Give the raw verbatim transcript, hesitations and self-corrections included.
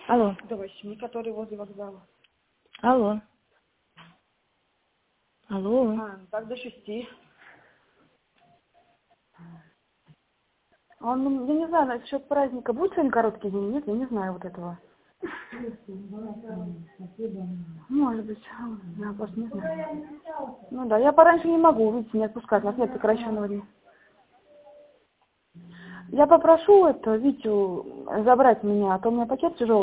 Алло. До восьми, который возле вокзала. Алло. Алло. А, так до шести. Он, ну, я не знаю, насчет праздника. Будет сегодня короткий день? Нет, я не знаю вот этого. Может быть. Я просто не знаю. Ну да, я пораньше не могу, видите, не отпускать. У нас нет сокращенного дня. Я попрошу это Витю забрать меня, а то у меня пакет тяжелый.